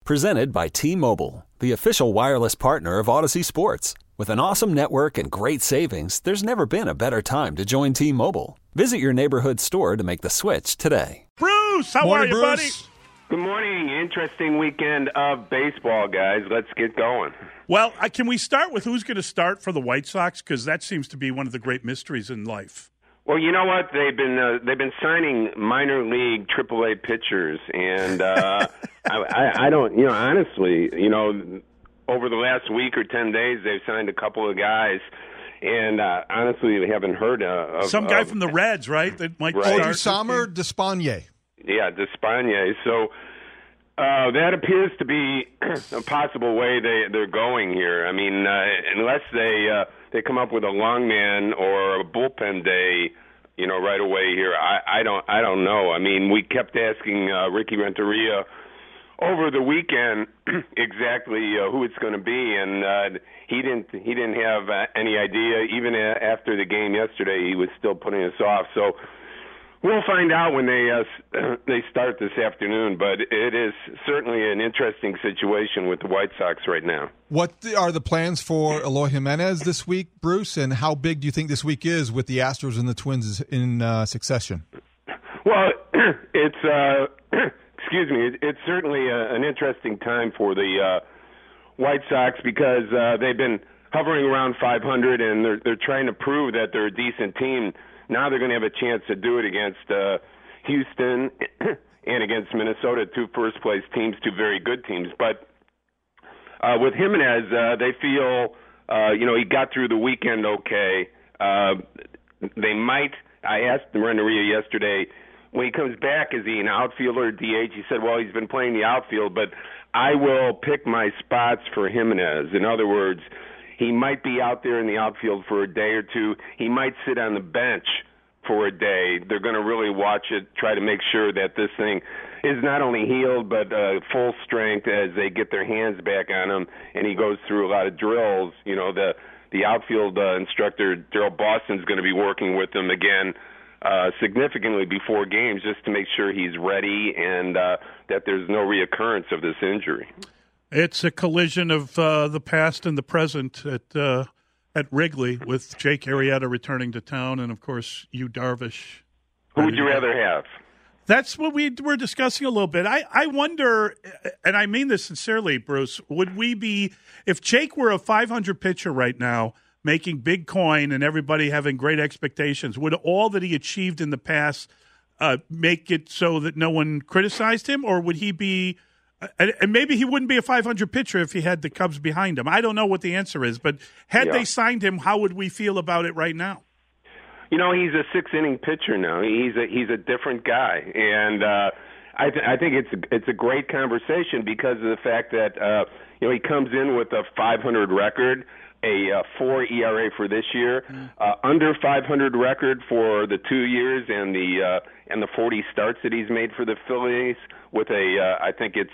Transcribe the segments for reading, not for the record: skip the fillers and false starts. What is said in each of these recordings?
Presented by T-Mobile, the official wireless partner of Odyssey Sports. With an awesome network and great savings, there's never been a better time to join T-Mobile. Visit your neighborhood store to make the switch today. Bruce, how are you, Bruce? buddy? Good morning. Interesting weekend of baseball, guys. Let's get going. Well, can we start with who's going to start for the White Sox? Because that seems to be one of the great mysteries in life. Well, you know what? They've been signing minor league AAA pitchers, and I don't, honestly, over the last week or 10 days, they've signed a couple of guys, and honestly, we haven't heard of some guy from the Reds, right? That might Cody start. Sommer, Despaigne. Yeah, Despaigne. So that appears to be a possible way they're going here. I mean, unless they come up with a long man or a bullpen day, right away here. I don't know. I mean, we kept asking Ricky Renteria over the weekend exactly who it's going to be, and he didn't have any idea. Even after the game yesterday, he was still putting us off. So we'll find out when they start this afternoon, but it is certainly an interesting situation with the White Sox right now. What are the plans for Eloy Jimenez this week, Bruce, and how big do you think this week is with the Astros and the Twins in succession? Well, it's excuse me, it's certainly an interesting time for the White Sox because they've been hovering around 500, and they're trying to prove that they're a decent team. Now they're going to have a chance to do it against Houston and against Minnesota, two first-place teams, two very good teams. But with Jimenez, they feel, he got through the weekend okay. They might – I asked Renteria yesterday, when he comes back, is he an outfielder or DH? He said, well, he's been playing the outfield, but I will pick my spots for Jimenez. In other words – he might be out there in the outfield for a day or two. He might sit on the bench for a day. They're going to really watch it, try to make sure that this thing is not only healed but full strength as they get their hands back on him, and he goes through a lot of drills. The outfield instructor, Daryl Boston's going to be working with him again significantly before games just to make sure he's ready and that there's no reoccurrence of this injury. It's a collision of the past and the present at Wrigley with Jake Arrieta returning to town and, of course, Yu Darvish. Who would you rather have? That's what we were discussing a little bit. I wonder, and I mean this sincerely, Bruce, would we be – if Jake were a 500 pitcher right now making big coin and everybody having great expectations, would all that he achieved in the past make it so that no one criticized him, or would he be – and maybe he wouldn't be a 500 pitcher if he had the Cubs behind him. I don't know what the answer is, but had they signed him, how would we feel about it right now? He's a six-inning pitcher now. He's a different guy, and I think it's a great conversation because of the fact that he comes in with a 500 record, a 4 ERA for this year, under 500 record for the 2 years and the 40 starts that he's made for the Phillies with I think it's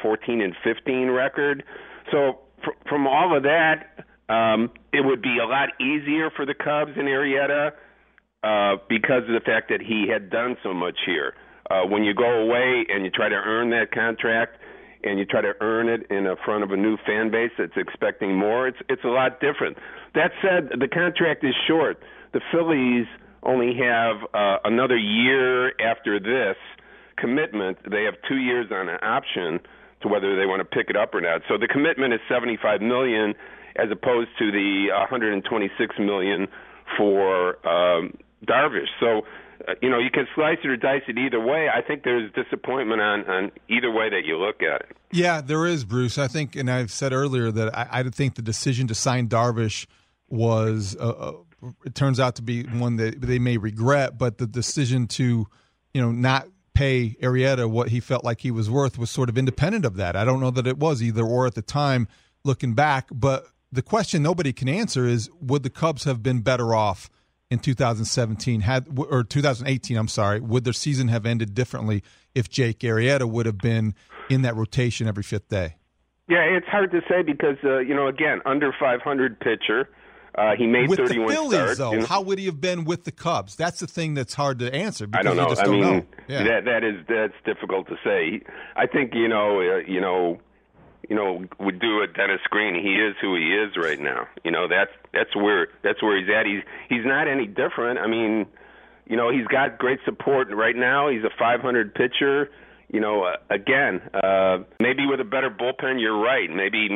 14-15 record. So from all of that, it would be a lot easier for the Cubs and Arrieta because of the fact that he had done so much here. When you go away and you try to earn that contract and you try to earn it in front of a new fan base that's expecting more, it's a lot different. That said, the contract is short. The Phillies only have another year after this commitment. They have 2 years on an option to whether they want to pick it up or not. So the commitment is $75 million as opposed to the $126 million for Darvish. So you can slice it or dice it either way. I think there's disappointment on either way that you look at it. Yeah, there is, Bruce. I think, and I've said earlier that I think the decision to sign Darvish was, it turns out to be one that they may regret, but the decision to, not pay Arrieta what he felt like he was worth was sort of independent of that. I don't know that it was either or at the time looking back, but the question nobody can answer is, would the Cubs have been better off in 2017 or 2018, I'm sorry, would their season have ended differently if Jake Arrieta would have been in that rotation every fifth day? Yeah, it's hard to say because, again, under 500 pitcher. He made with 31 the Phillies, starts. Though, how would he have been with the Cubs? That's the thing that's hard to answer. Because I don't know. You just don't know. Yeah. That's difficult to say. I think would do a Dennis Green. He is who he is right now. That's where he's at. He's not any different. I mean, he's got great support right now. He's a 500 pitcher. Again, maybe with a better bullpen, you're right. Maybe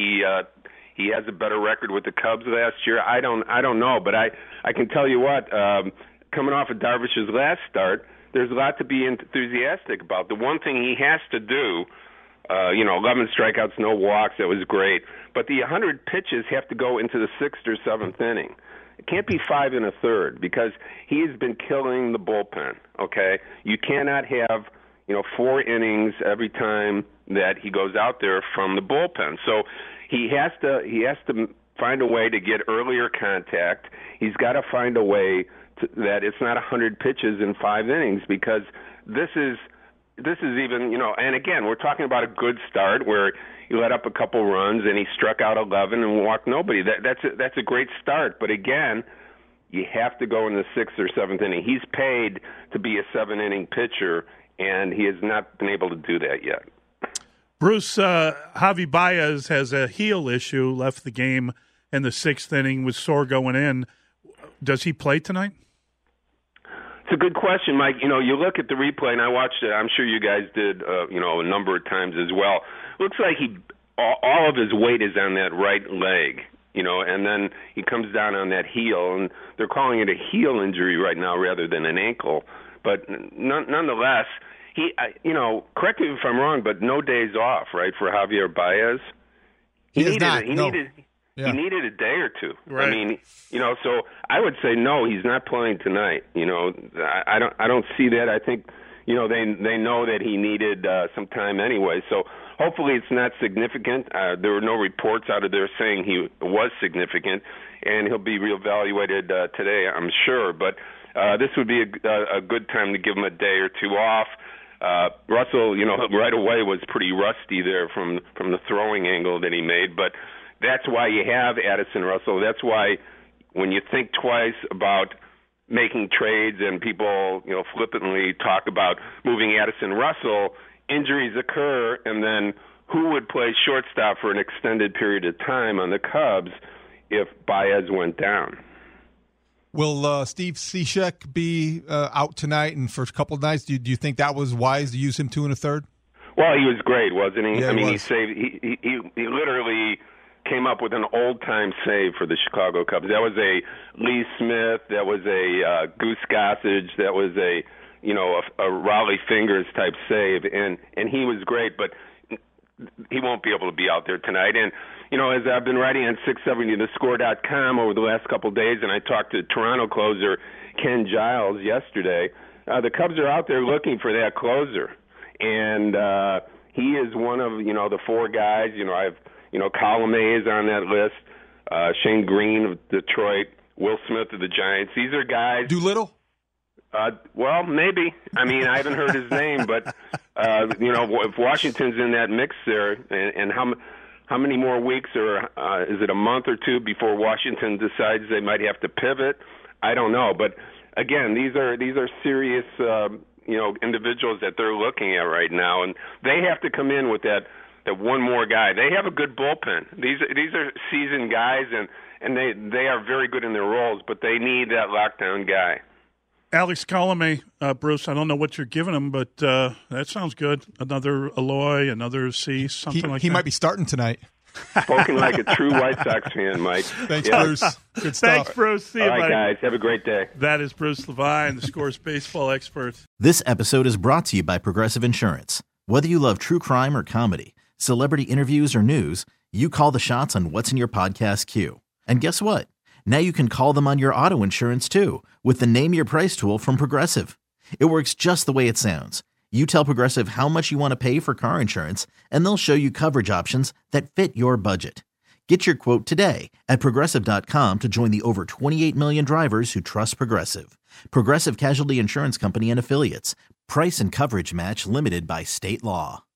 he has a better record with the Cubs last year. I don't know, but I can tell you what, coming off of Darvish's last start, there's a lot to be enthusiastic about. The one thing he has to do, 11 strikeouts, no walks, that was great. But the 100 pitches have to go into the 6th or 7th inning. It can't be 5 1/3 because he has been killing the bullpen, okay? You cannot have, 4 innings every time that he goes out there from the bullpen. So he has to find a way to get earlier contact. He's got to find a way that it's not 100 pitches in 5 innings because this is even, and again, we're talking about a good start where he let up a couple runs and he struck out 11 and walked nobody. That's a great start. But again, you have to go in the 6th or 7th inning. He's paid to be a 7-inning pitcher, and he has not been able to do that yet. Bruce, Javi Baez has a heel issue, left the game in the 6th inning, was sore going in. Does he play tonight? It's a good question, Mike. You look at the replay, and I watched it. I'm sure you guys did, a number of times as well. Looks like all of his weight is on that right leg, and then he comes down on that heel, and they're calling it a heel injury right now rather than an ankle. But nonetheless, correct me if I'm wrong, but no days off, right, for Javier Baez? He needed a day or two. Right. I mean, so I would say no, he's not playing tonight. I don't see that. I think, they know that he needed some time anyway. So hopefully it's not significant. There were no reports out of there saying he was significant, and he'll be reevaluated today, I'm sure. But this would be a good time to give him a day or two off. Russell, right away was pretty rusty there from the throwing angle that he made, but that's why you have Addison Russell. That's why when you think twice about making trades and people, flippantly talk about moving Addison Russell, injuries occur, and then who would play shortstop for an extended period of time on the Cubs if Baez went down? Will Steve Cishek be out tonight and for a couple of nights? Do you think that was wise to use him 2 1/3? Well, he was great, wasn't he? Yeah, he saved. He literally came up with an old-time save for the Chicago Cubs. That was a Lee Smith. That was a Goose Gossage. That was a Raleigh Fingers type save, and he was great. But he won't be able to be out there tonight. And as I've been writing on 670thescore.com over the last couple of days, and I talked to Toronto closer Ken Giles yesterday, the Cubs are out there looking for that closer, and he is one of the 4 guys. I've Colomé is on that list, Shane Green of Detroit, Will Smith of the Giants. These are guys. Doolittle? Well, maybe. I mean, I haven't heard his name, but if Washington's in that mix there, and how many more weeks, or is it a month or 2 before Washington decides they might have to pivot? I don't know, but again, these are serious individuals that they're looking at right now, and they have to come in with that one more guy. They have a good bullpen. These are seasoned guys, and they are very good in their roles, but they need that lockdown guy. Alex Colomé, Bruce, I don't know what you're giving him, but that sounds good. Another Eloy, another Cease, something like that. He might be starting tonight. Spoken like a true White Sox fan, Mike. Thanks, Bruce. Good stuff. Thanks, Bruce. See you, All right, buddy. guys. Have a great day. That is Bruce Levine, the Score's baseball expert. This episode is brought to you by Progressive Insurance. Whether you love true crime or comedy, celebrity interviews or news, you call the shots on what's in your podcast queue. And guess what? Now you can call them on your auto insurance too with the Name Your Price tool from Progressive. It works just the way it sounds. You tell Progressive how much you want to pay for car insurance, and they'll show you coverage options that fit your budget. Get your quote today at Progressive.com to join the over 28 million drivers who trust Progressive. Progressive Casualty Insurance Company and Affiliates. Price and coverage match limited by state law.